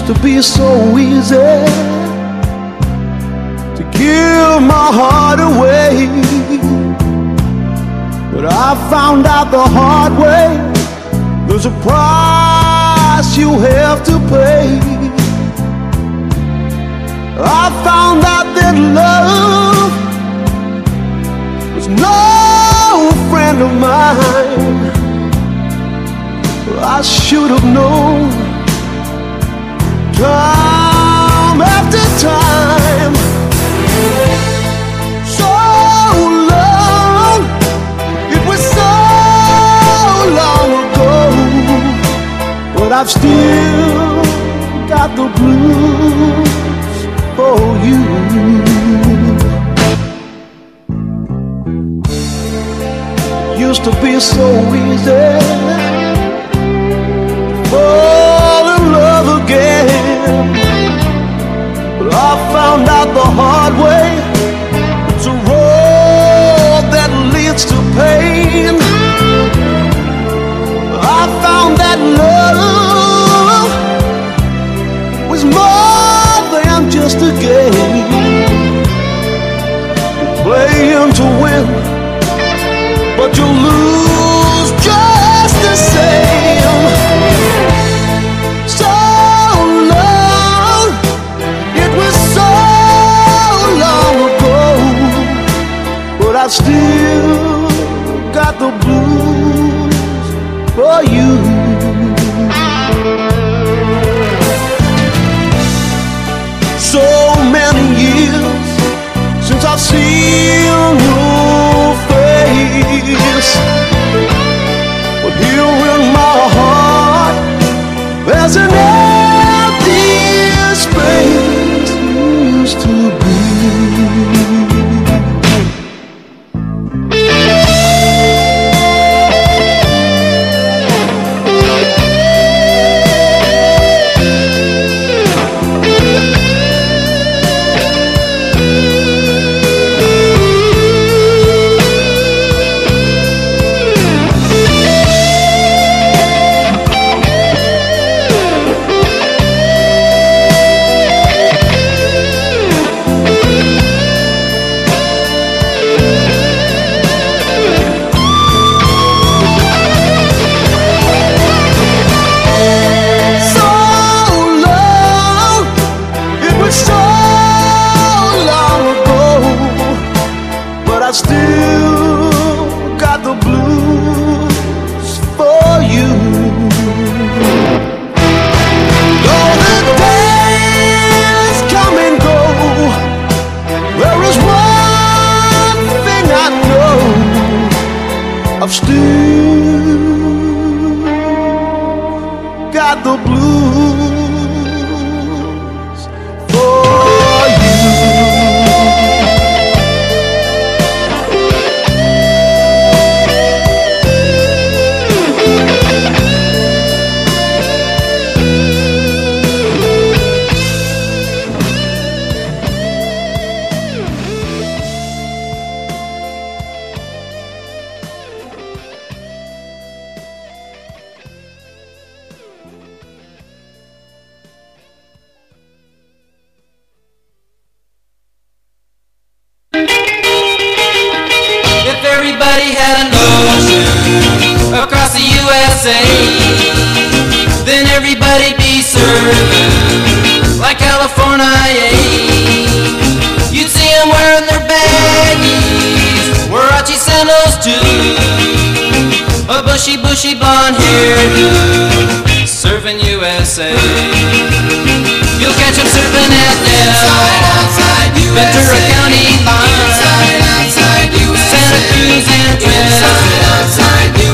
to be so easy to give my heart away, but I found out the hard way there's a price you have to pay. I found out that love was no friend of mine. I should have known time after time. So long, it was so long ago, but I've still got the blues for you. Used to be so easy fall in love again, but I found out the hard way it's a road that leads to pain. I found that love was more than just a game, playing to win, but you lose just the same. So long, it was so long ago, but I've still got the blues for you. So many years since I've seen your face, but here in my heart there's an empty space you used to be. I still got the blues for you. Though the days come and go, there is one thing I know, I've still got the blues for you. Everybody had an ocean across the USA, then everybody'd be serving like California. You'd see them wearing their baggies, Warachi sandals too, a bushy blonde hairdo, serving USA. You'll catch them surfing at Del Ventura County line, Santa Cruz and Australia's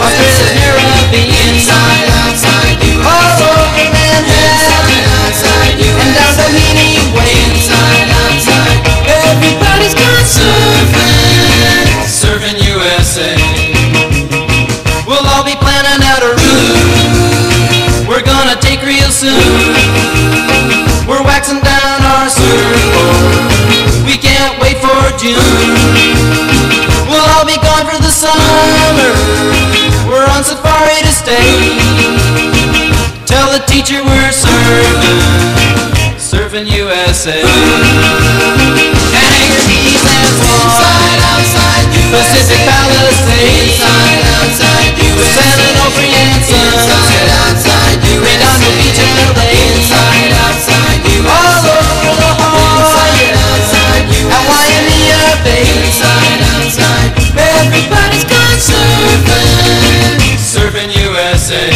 Caribbean, all over Manhattan and down Doheny Way. Everybody's gone surfing USA. We'll all be planning out a route we're gonna take real soon. We're waxing down our surfboard, we can't wait for June. We'll all be gone for the summer, we're on safari to stay. Tell the teacher we're surfing USA. And hang your knees and walk inside, outside USA. Pacific Palisades, inside, outside USA. San Onofre and Sun, inside, outside USA. Redondo Beach, LA, inside, outside USA. All over the Hall, inside, outside USA. At Waimea Bay, inside, outside. Everybody's gone surfing, surfing USA.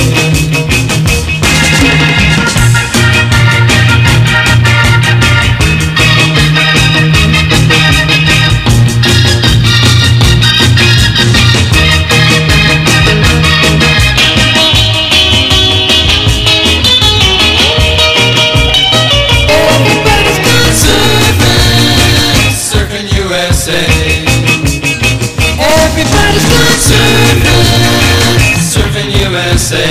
Everybody's gone surfing, surfing USA.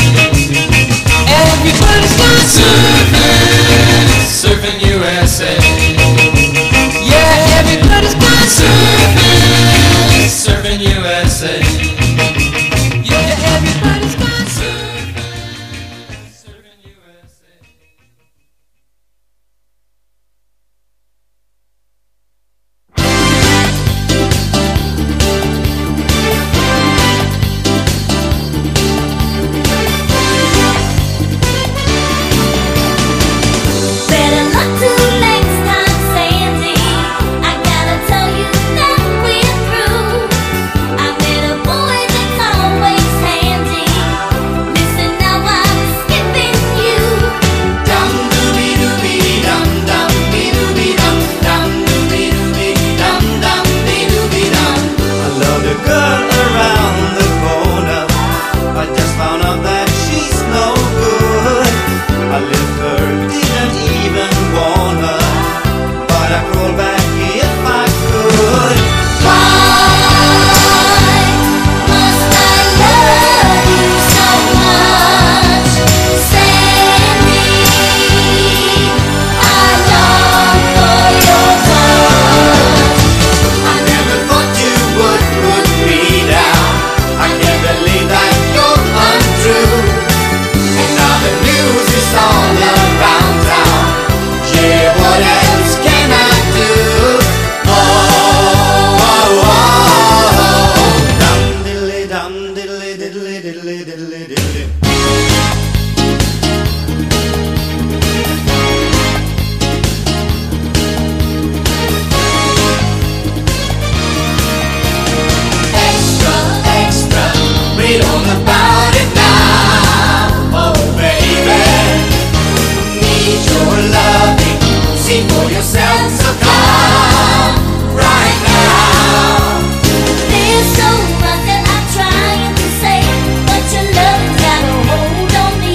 Everybody's gone surfing, surfing USA. Yeah, everybody's gone surfing, surfing USA. Yeah, everybody's gone surfing, surfing USA. There's so much that I'm trying to say, but your love got a hold on me.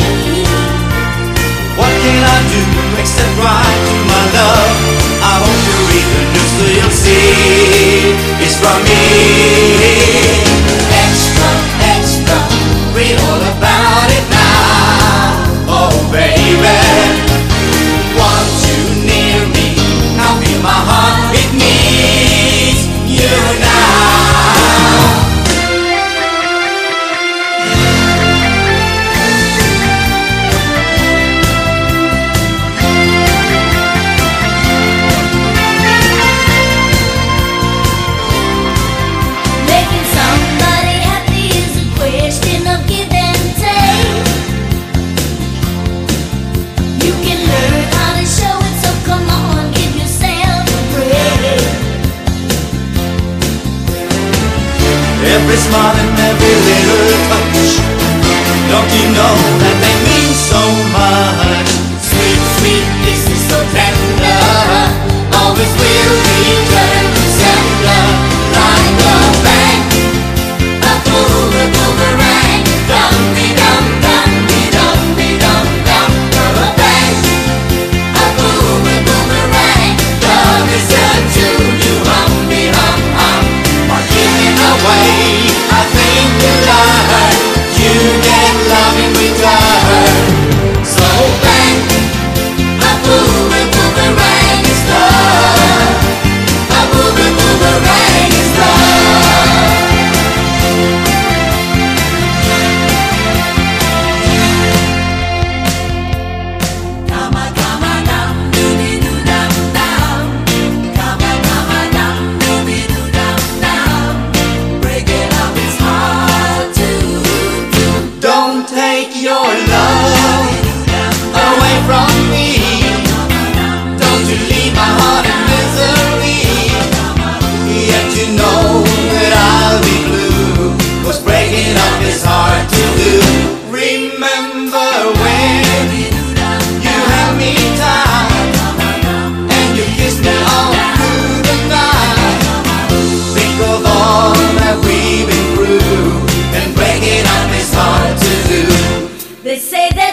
Don't take your love away from me. Don't you leave my heart in misery. Yet you know that I'll be blue, 'cause breaking up is hard to do. Remember when you held me tight and you kissed me all through the night. Think of all that we've been through, and breaking up is hard to do. They say that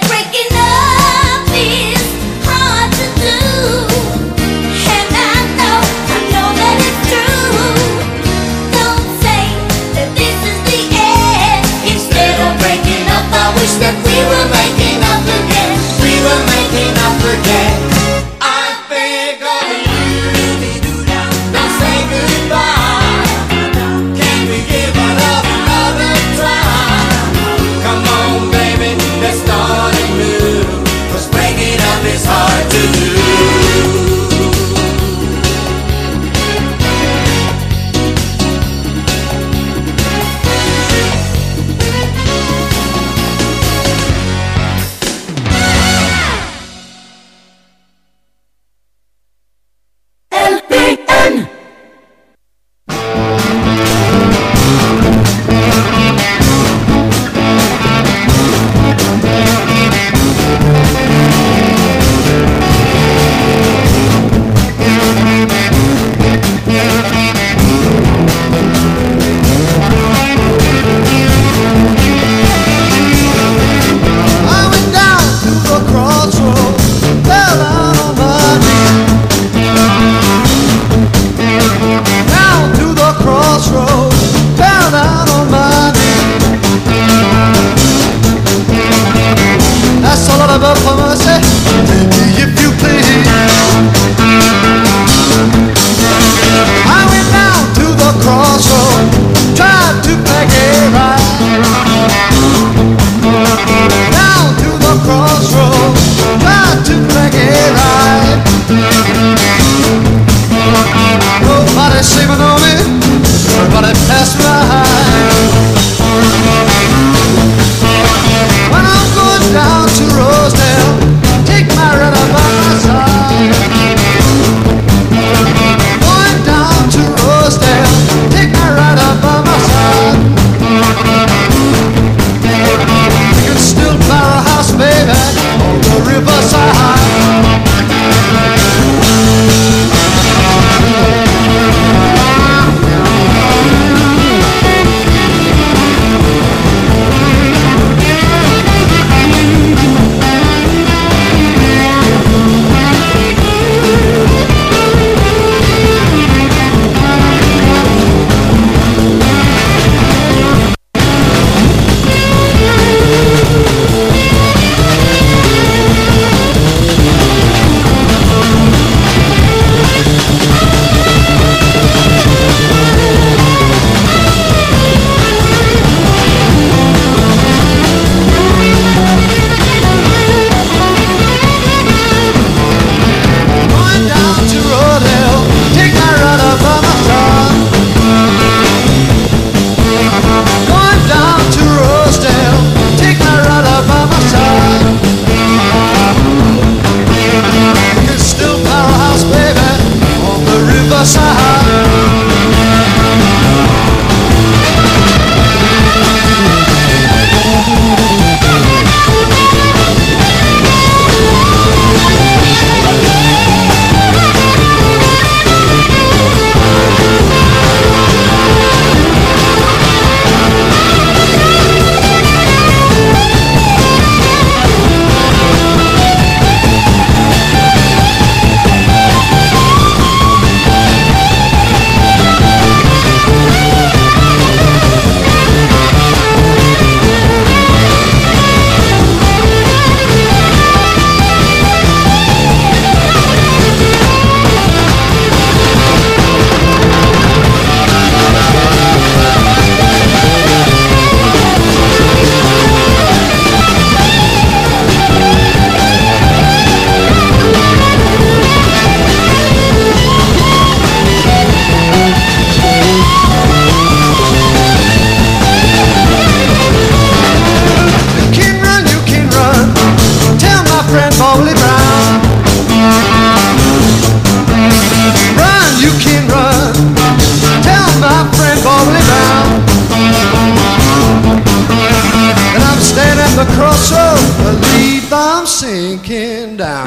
stand at the crossroads, believe I'm sinking down.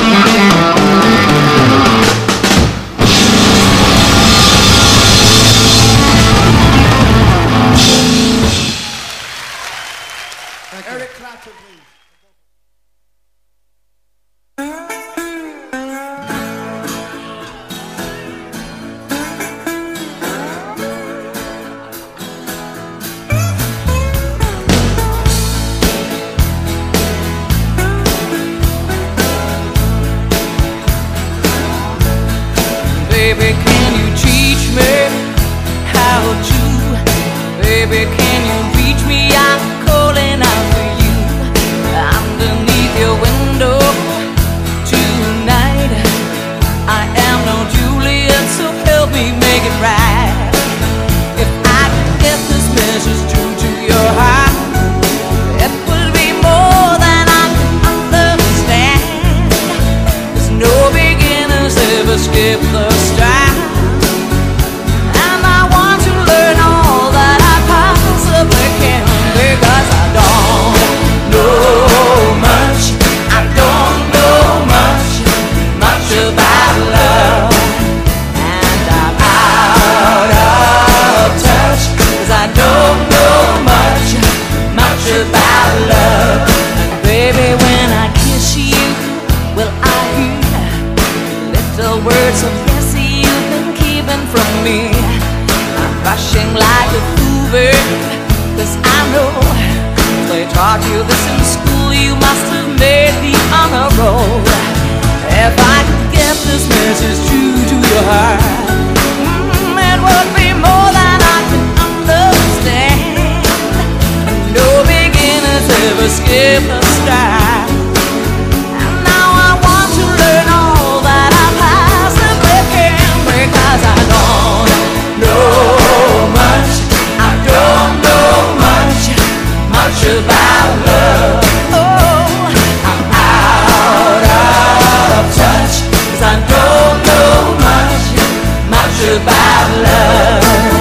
Eric Clapton, please. Baby, can you teach me how to? Baby, can you reach me? I'm calling out for you. Underneath your window tonight. I am no Juliet, so help me make it right. If I could get this message true to your heart, it would be more than I can understand. There's no beginners ever skip the start, and I want to learn all that I possibly can, because I don't know much. I don't know much about love, and I'm out of touch, 'cause I don't know much about love. And baby, when I kiss you, will I hear little words of yes you've been keeping from me? I'm rushing like a Hoover, 'cause I know they taught you this in school. You must have made the honor roll. If I could get this message true to your heart, it would be more than I can understand. No beginners ever skip the start, and now I want to learn all that I possibly can, because I don't know much. I don't know much about love. Oh, I'm out of touch, 'cause I don't know much about love.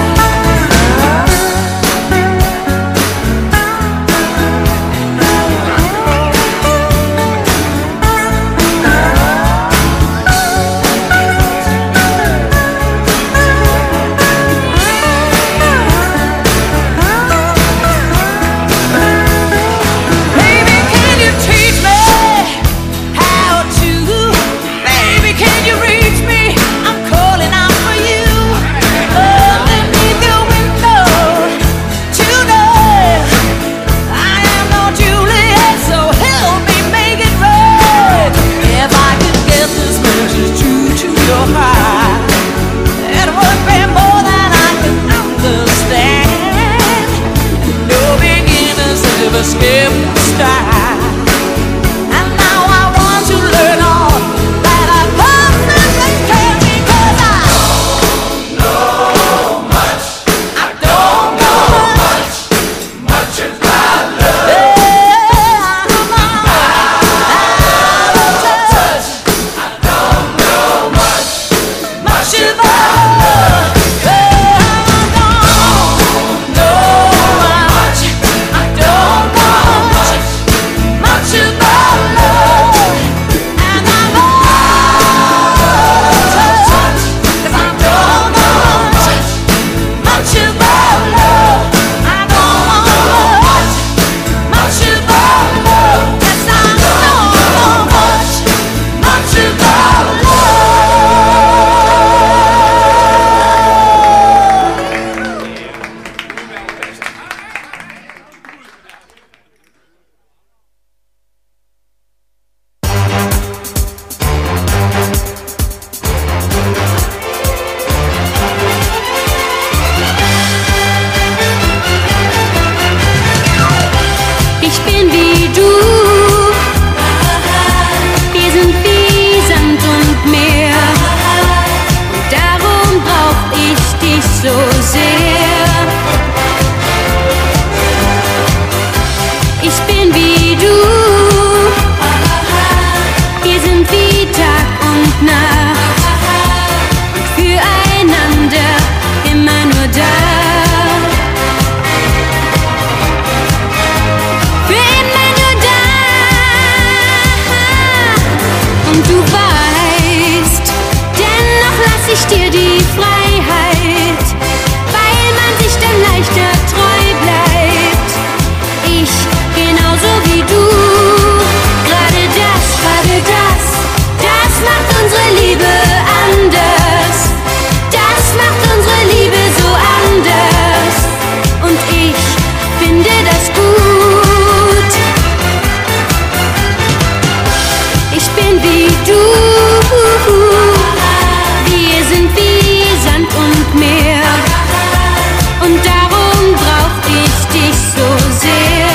Baby, can you teach me how to? Baby, can you reach me? I'm calling out for you. Underneath your window tonight. I am no Juliet, so help me make it right. If I could get this message true to your heart, it would be more than I can understand. No beginners ever skip the start, and now I want to learn all that I possibly can, because I don't know much. I don't know much about love. Yeah, I'm out of touch. I don't know much about love. Yeah, I don't know much. I don't know much about love, and I'm out of touch, 'cause I don't know much about love. I don't know much about love. Yes, I don't know much about love. Ich bin wie du, wir sind wie Sand und Meer, und darum brauch ich dich so sehr. Ich bin wie du, wir sind wie Tag und Nacht, und füreinander immer nur da. Für immer du weißt. Dennoch lass ich dir die Freiheit, weil man sich dann leichter treu bleibt. Ich genauso wie du. Gerade das macht unsere Liebe anders. Das macht unsere Liebe so anders. Und ich finde das gut. Ich bin wie du. Wir sind wie Sand und Meer. Und darum brauch ich dich so sehr.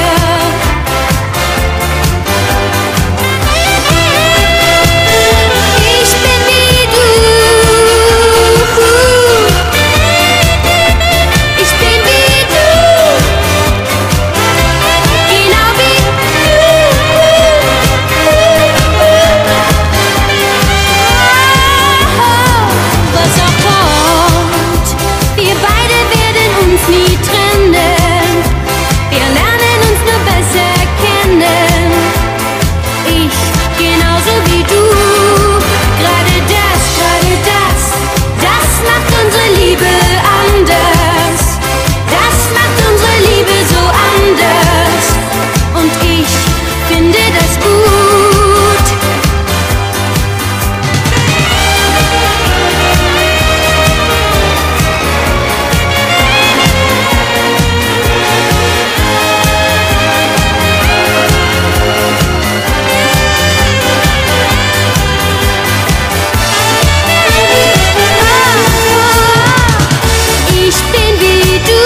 Ich bin wie du. Ich bin wie du. Genau wie du. Was auch kommt, wir beide werden uns nie trennen. Wir lernen uns nur besser kennen. Ich genauso wie du. Gerade das macht unsere Liebe anders. Das macht unsere Liebe so anders. Und ich finde das gut. Ich bin wie du.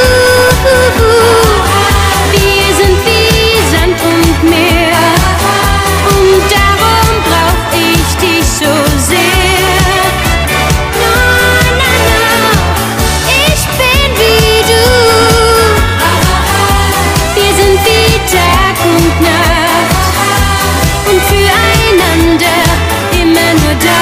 Wir sind wie Sand und Meer. Und darum brauch ich dich so sehr. Na, na, na. Ich bin wie du. Wir sind wie Tag und Nacht. Und füreinander immer nur da.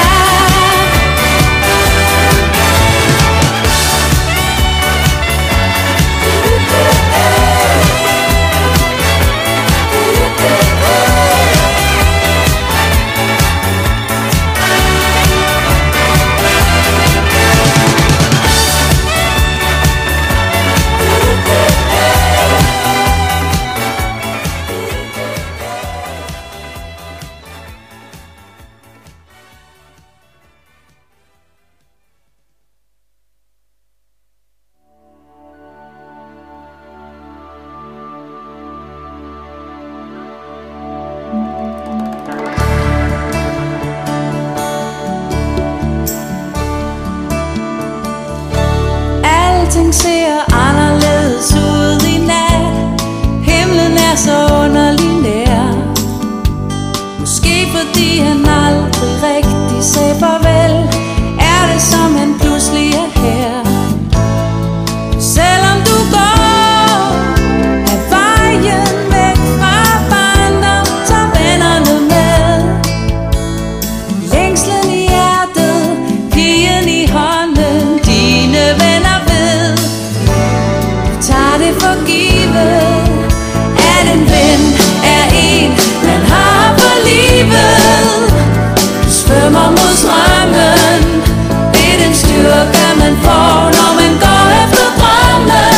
Alting ser anderledes ud i nat. Himlen er så underlig nær. Måske fordi han aldrig rigtig sagde farvel, er det som han pludselig er her. Selvom du går af vejen væk fra barndom, tager vennerne med. Længslen i hjertet, pigen i hånden, dine venner ved, du tager det for givet, at en ven er en, man har for livet. Du svømmer mod strømmen, det er den styrke, man får, når man går efter drømmen.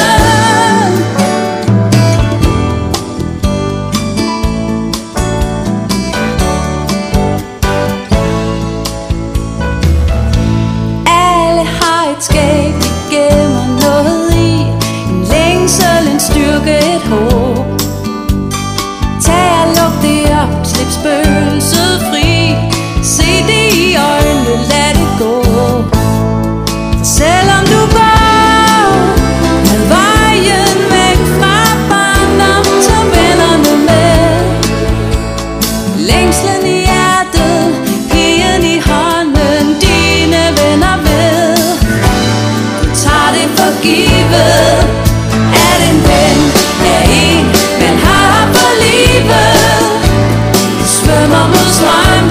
Alle har et skab, de gemmer noget i. En længsel, en styrke, et håb. Tag og luk det op, slip spøgelset fri. Se det i øjnene, lad det gå. For selvom du går af vejen væk fra barndom, tag vennerne med. Længslen i hjertet, pigen i hånden, dine venner ved, du tager det for givet, at en ven er en, man har for livet. Du svømmer mod strømmen,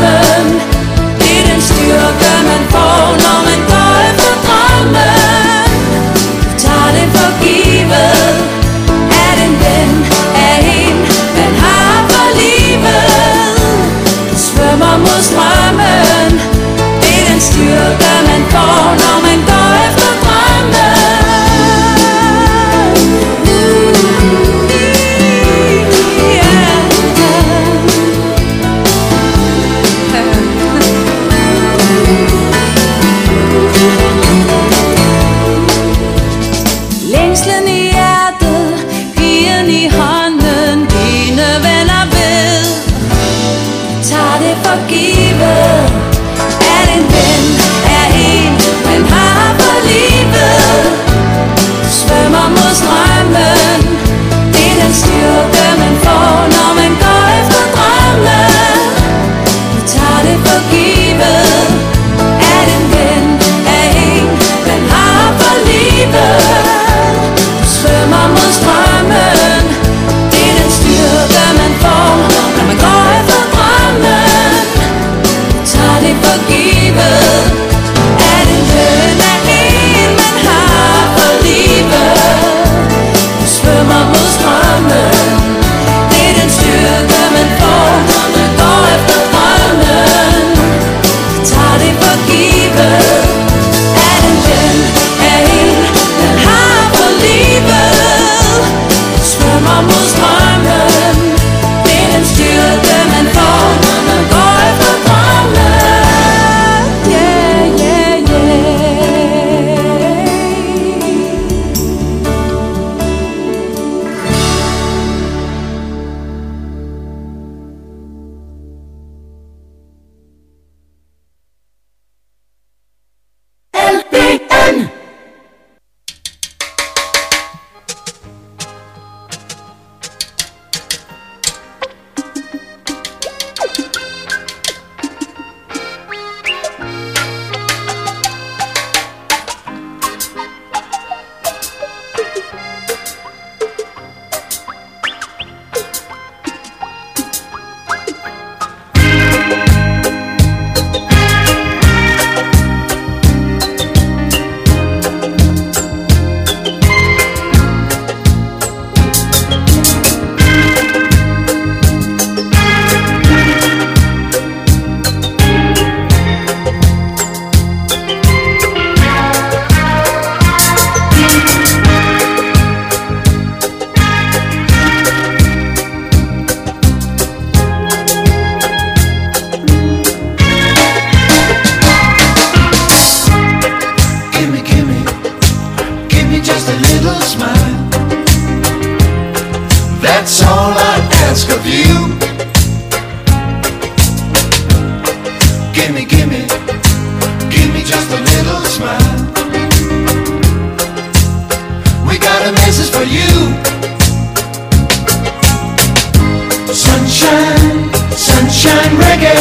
Sunshine, sunshine reggae.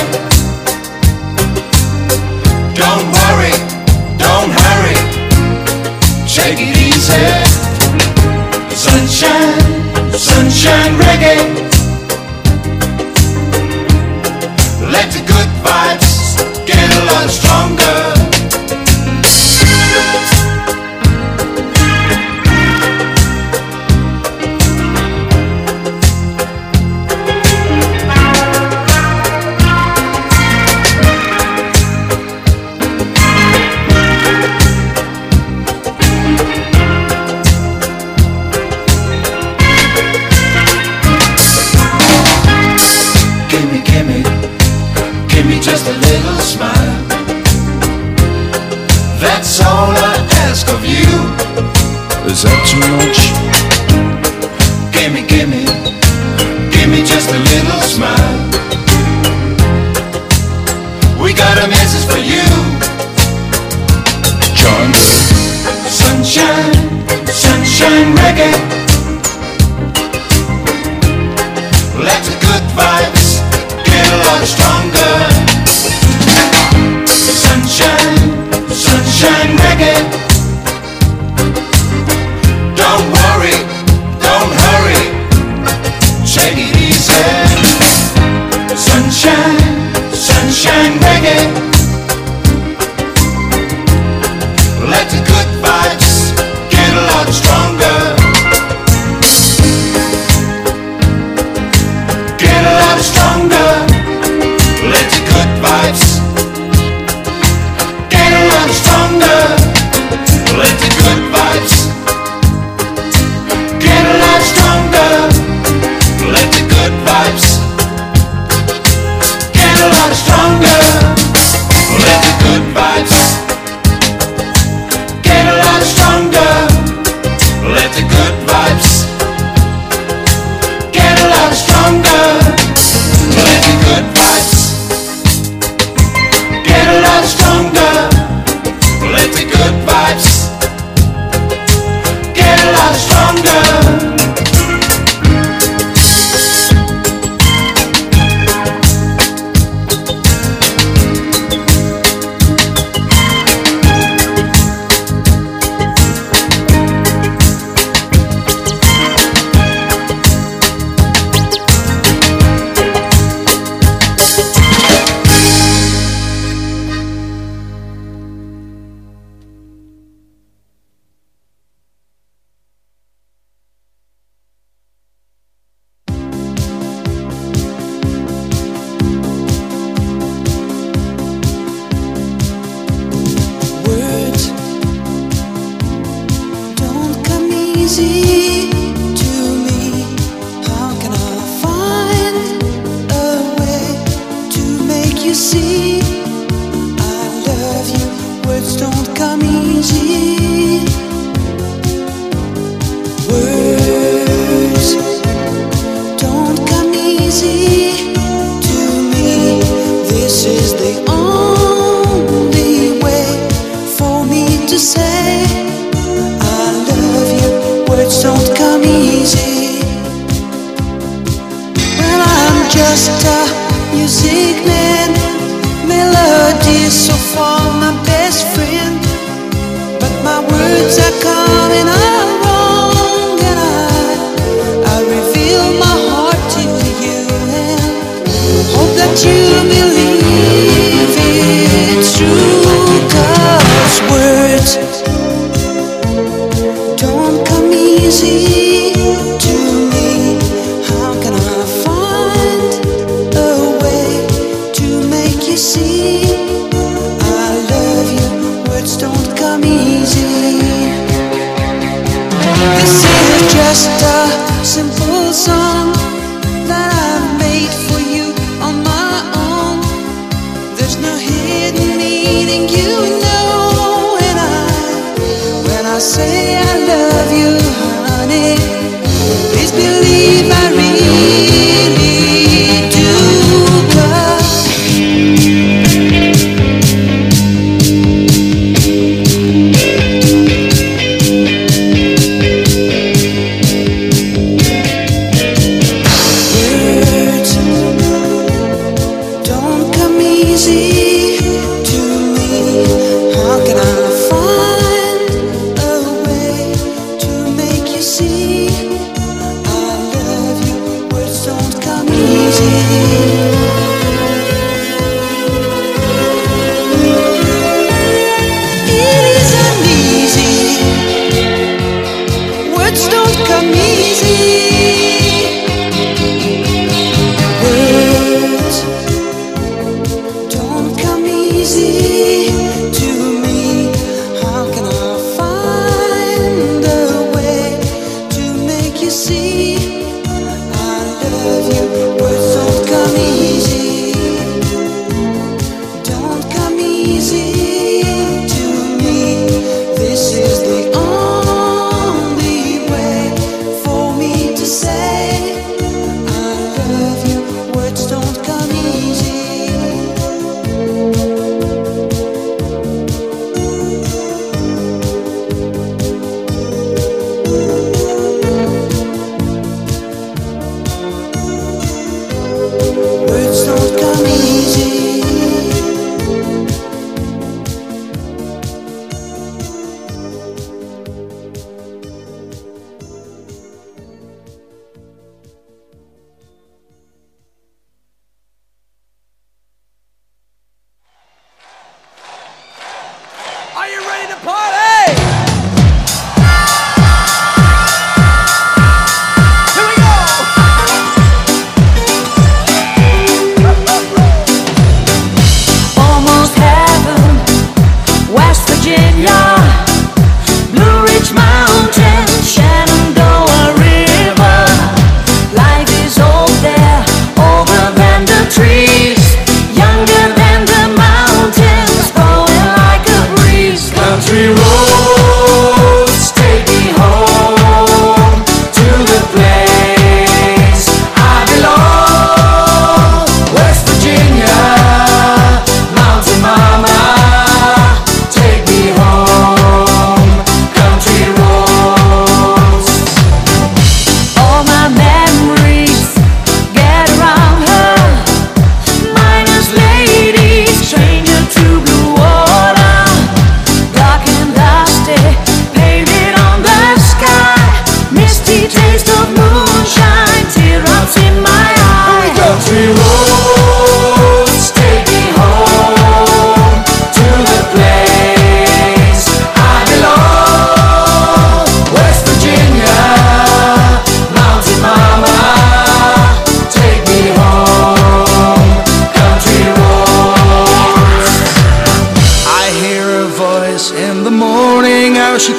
Don't worry, don't hurry, take it easy. Sunshine, sunshine reggae. Let the good vibes get a lot stronger. Give me just a little smile. That's all I ask of you. Is that too much? Give me just a little smile. We got a message for you, John. Sunshine, sunshine reggae. Let the good vibes get a lot stronger. Sunshine, sunshine reggae. Don't worry, don't hurry, take it easy. Sunshine, sunshine reggae. Let the good vibes get a lot stronger. Get a lot stronger. Let the good vibes get a lot stronger. Let the good vibes get a lot stronger. Let the good vibes get a lot stronger. Let the good vibes get a lot stronger. Let the good vibes get a lot stronger. Let the good vibes get a lot stronger. Let the good vibes get a lot stronger. Simple song that I made for you on my own.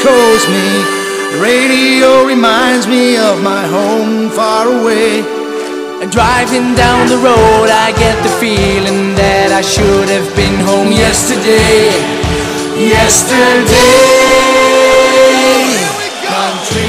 echoes me. The radio reminds me of my home far away. And driving down the road, I get the feeling that I should have been home yesterday. Country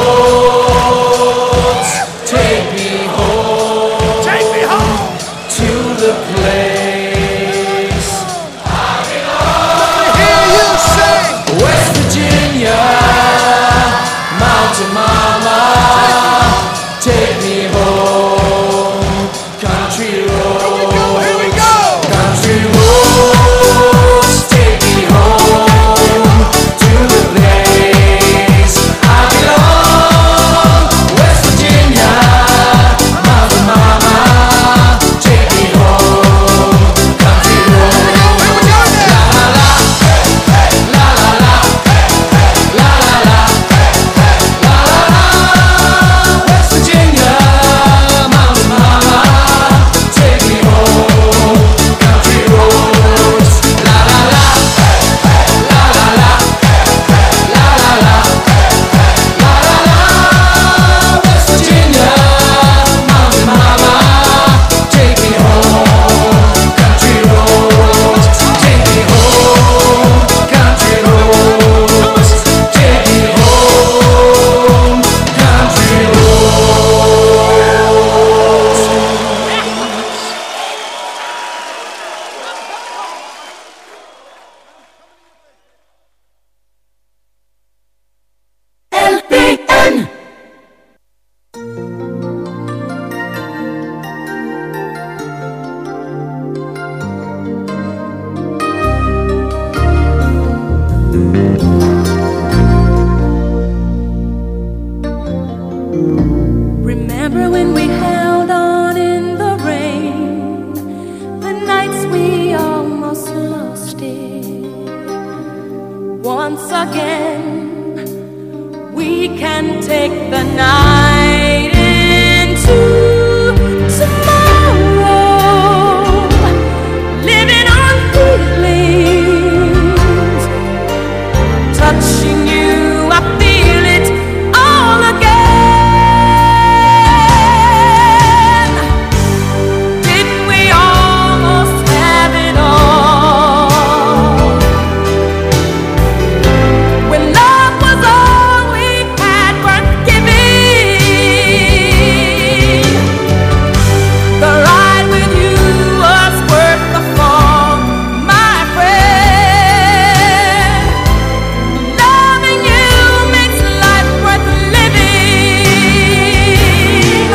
roads, take me home. Take me home to the place I belong. to hear you sing. West Virginia, Mountain Mama, take me home. Country roads, Here we go. country roads, take me home to the place I belong. West Virginia, Mountain Mama, take me home. Country roads. West Virginia, Mountain Mama, take me home. Country roads. La la la, la la la, la la la, la la la. West Virginia, Mountain Mama, take me home. Country roads, take me home. Country roads, take me home. Country roads. LPN. Remember when we held on in the rain, the nights we almost lost it. Once again, we can take the night into tomorrow, living on feelings, touching you, I feel it all again. Didn't we almost have it all? When love was all we had worth giving, the ride with you was worth the fall, my friend. Loving you makes life worth living.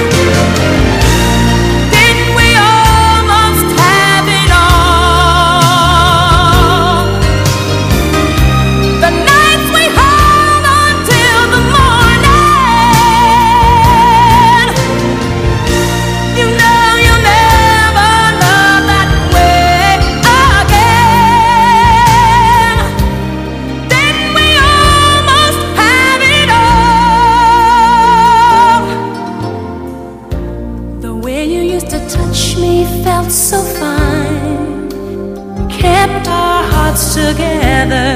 Didn't we almost have it all? The nights we held on till the morning. You know you'll never love that way again. Didn't we almost have it all? The way you used to touch me felt so fine, kept our hearts together.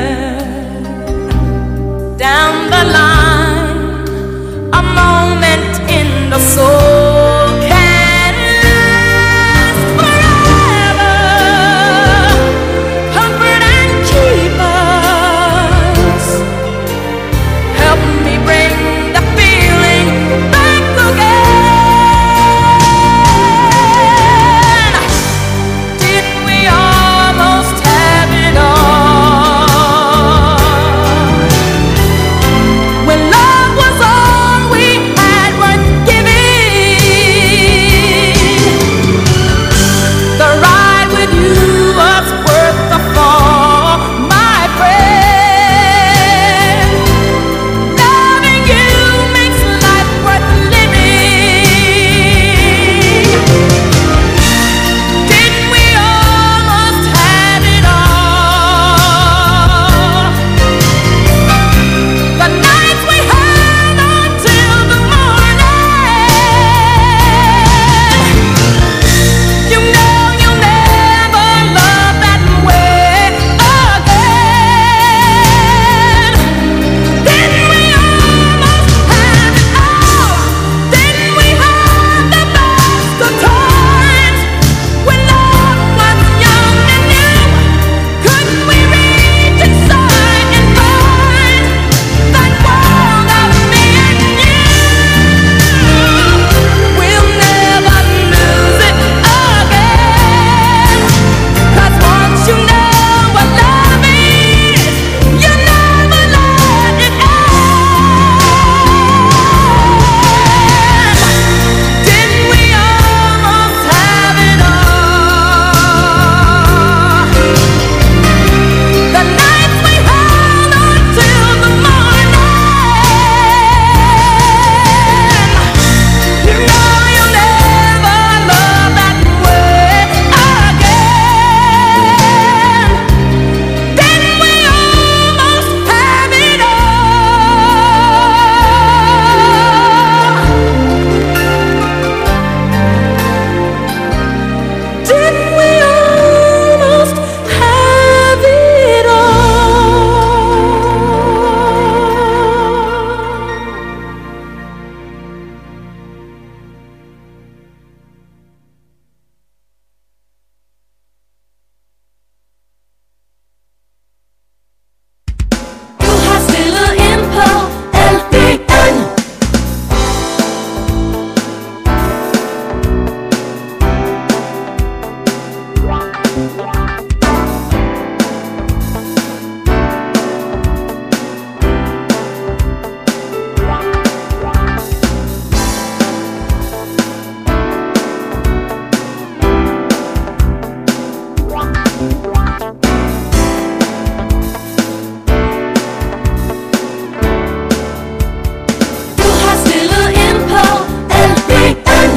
Down the line, a moment in the soul can last forever. Comfort and keep us. Help me bring the feeling back again. Didn't we almost have it all? When love was all we had worth giving, Didn't we almost have it all? Du hast Stille Impel, LBN. Du hast Stille Impel, LBN.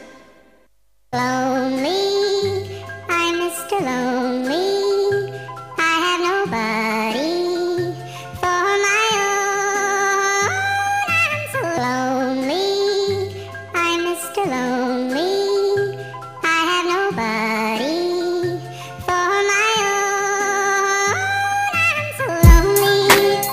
Lonely, I'm Mr. Lonely. I have nobody for my own. I'm so lonely, I'm Mr. Lonely. I have nobody for my own. I'm so lonely.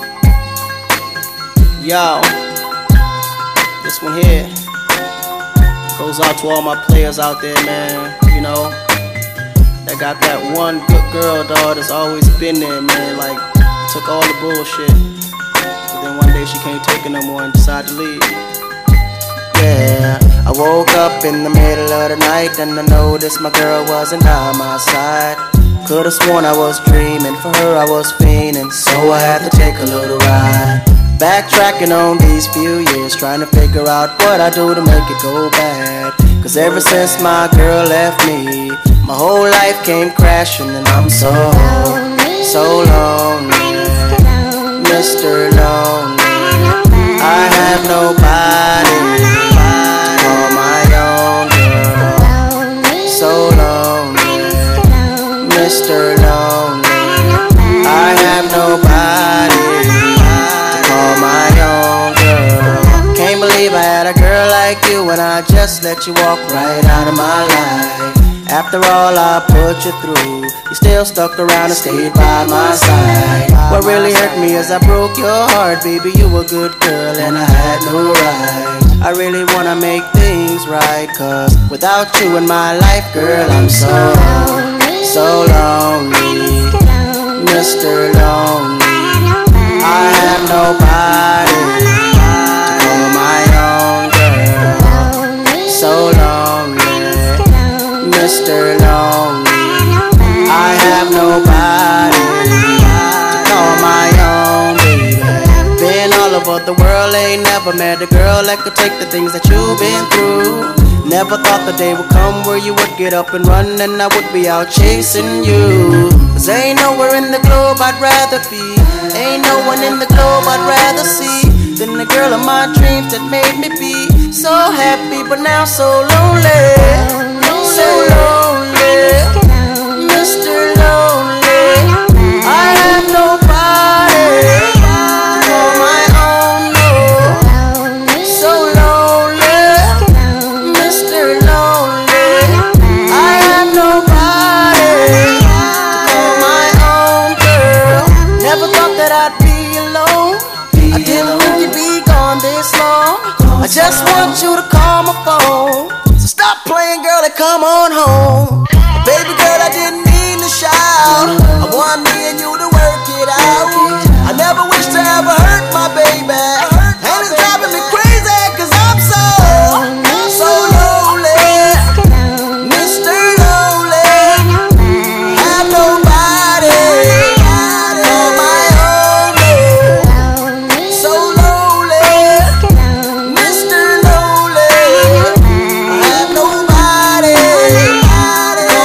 Yo, this one here goes out to all my players out there, man. You know, that got that one good girl, dog, that's always been there, man. Like, took all the bullshit, but then one day she can't take it no more and decided to leave. Yeah, I woke up in the middle of the night and I noticed my girl wasn't by my side. Could've sworn I was dreaming, for her I was fiending, so I had to take a little ride. Backtracking on these few years, trying to figure out what I do to make it go bad. Cause ever since my girl left me, my whole life came crashing and I'm so lonely, Mr. Lonely. I have nobody to call my own girl. So lonely, Mr. Lonely. I have nobody to call my own girl. Can't believe I had a girl like you and I just let you walk right out of my life. After all I put you through, you still stuck around and stayed by my side. What really hurt me is I broke your heart, baby. You were a good girl and I had no right. I really wanna make things right, cause without you in my life, girl, I'm so lonely, Mr. Lonely. I have nobody to call my own girl. So lonely, Mr. Lonely. I have nobody to call my own baby. Been all over the world, ain't never met a girl that could take the things that you've been through. Never thought the day would come where you would get up and run and I would be out chasing you. Cause ain't nowhere in the globe I'd rather be, ain't no one in the globe I'd rather see than the girl of my dreams that made me be so happy but now so lonely. So lonely, Mr. Lonely. I have nobody to call my own, no. So lonely, Mr. Lonely. I have nobody to call my own girl. Never thought that I'd be alone. I didn't think you'd be gone this long. I just want you to call my phone. So stop playing, girl, and come on home. Baby girl, I didn't mean to shout. I want me and you to work it out. I never wish to ever hurt my baby, and it's driving me crazy cause I'm so lonely, Mr. Lonely. Have nobody to call my own girl. So lonely, Mr. Lonely. I have nobody to call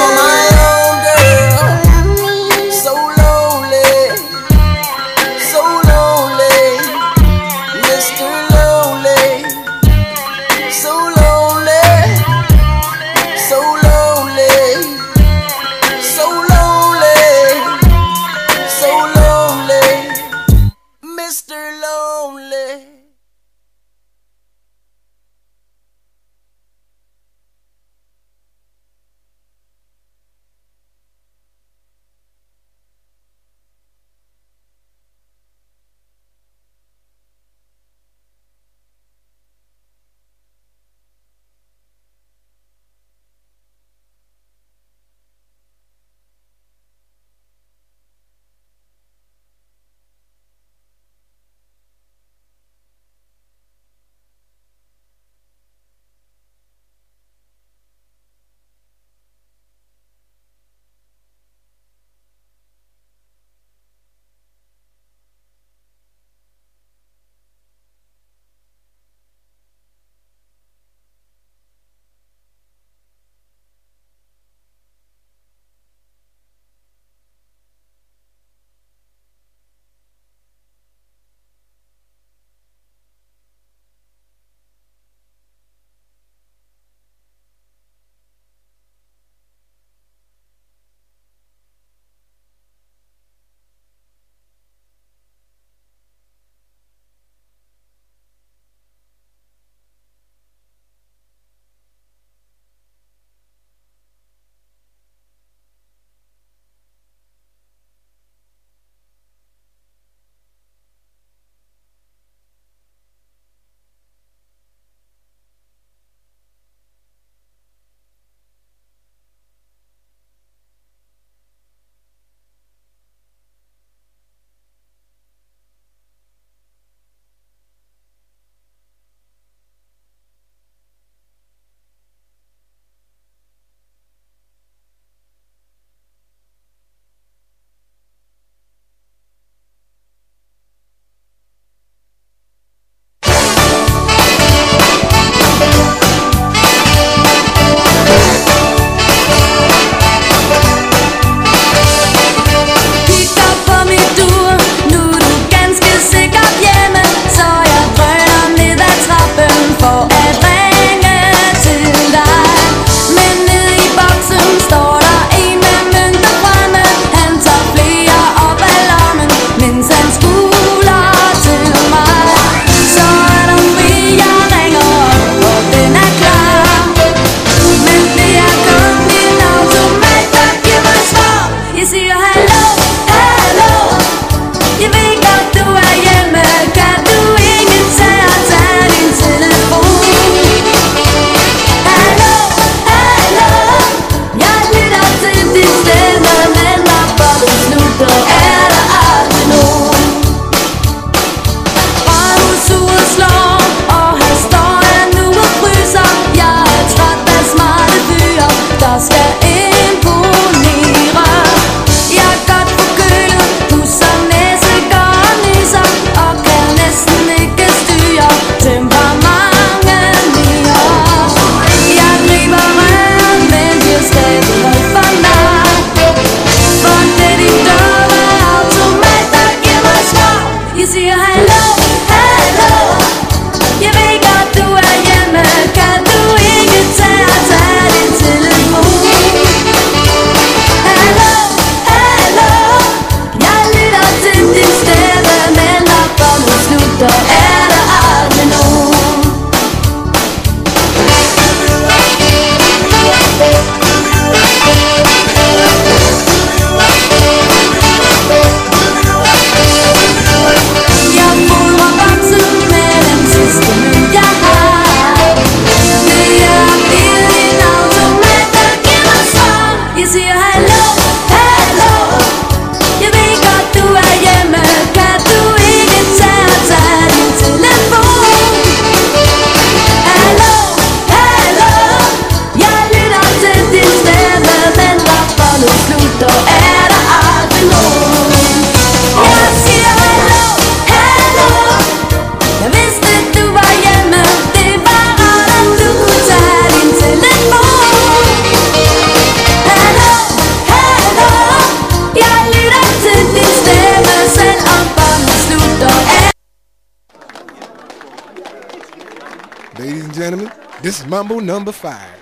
This is Mambo number 5.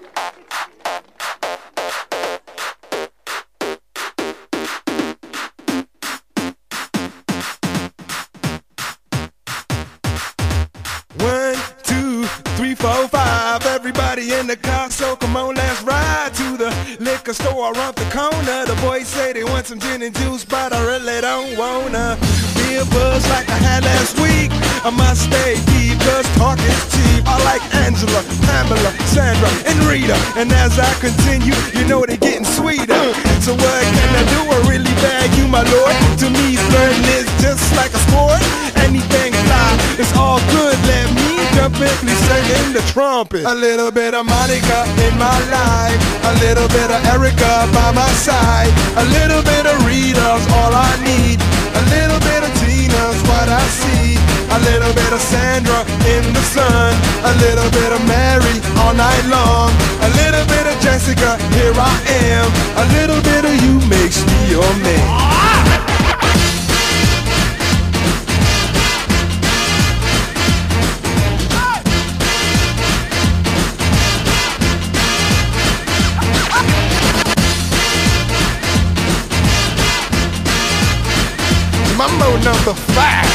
One, two, three, four, five. Everybody in the car, so come on, let's ride to the liquor store around the corner. The boys say they want some gin and juice, but I really don't wanna be a buzz like I had last week. I must stay deep, cause talk is cheap. I like Angela, Pamela, Sandra, and Rita. And as I continue, you know they're getting sweeter. So what can I do? I really bag you, my lord. To me, flirting is just like a sport. Anything fly, it's all good. Let me jump in, please sing the trumpet. A little bit of Monica in my life, a little bit of Erica by my side, a little bit of Rita's all I need, a little bit of Tina's what I see, a little bit of Sandra in the sun, a little bit of Mary all night long, a little bit of Jessica, here I am, a little bit of you makes me your man. Mambo number 5.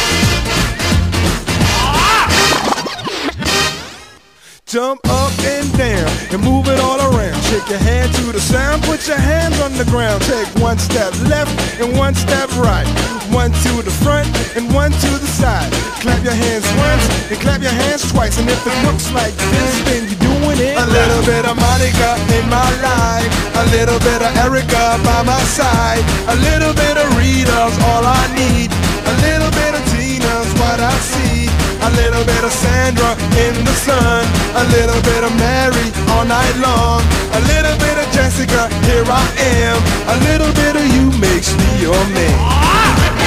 Jump up and down and move it all around. Shake your hand to the sound, put your hands on the ground. Take one step left and one step right. One to the front and one to the side. Clap your hands once and clap your hands twice. And if it looks like this, then you're doing it. A little bit of Monica in my life, a little bit of Erica by my side, a little bit of Rita's all I need, a little bit of Tina's what I see, a little bit of Sandra in the sun, a little bit of Mary all night long, a little bit of Jessica, here I am, a little bit of you makes me your man.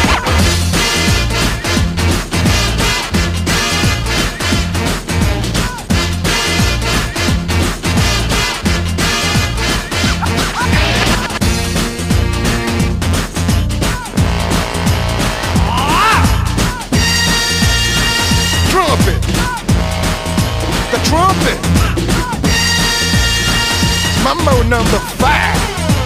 Trumpet. Mambo number 5.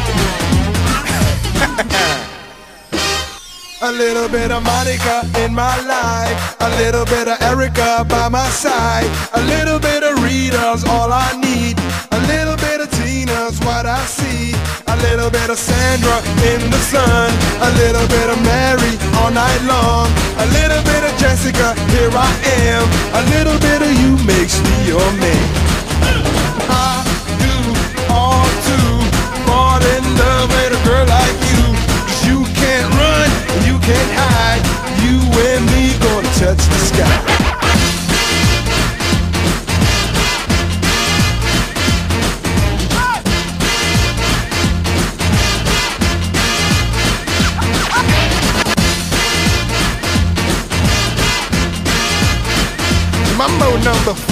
A little bit of Monica in my life, a little bit of Erica by my side, a little bit of Rita's all I need, a little bit of Tina's what I see, a little bit of Sandra in the sun, a little bit of Mary all night long, a little bit of Jessica, here I am, a little bit of you makes me your man. I do all to fall in love with a girl like you, 'cause you can't run, you can't hide, you and me gonna touch the sky. Mambo number 5.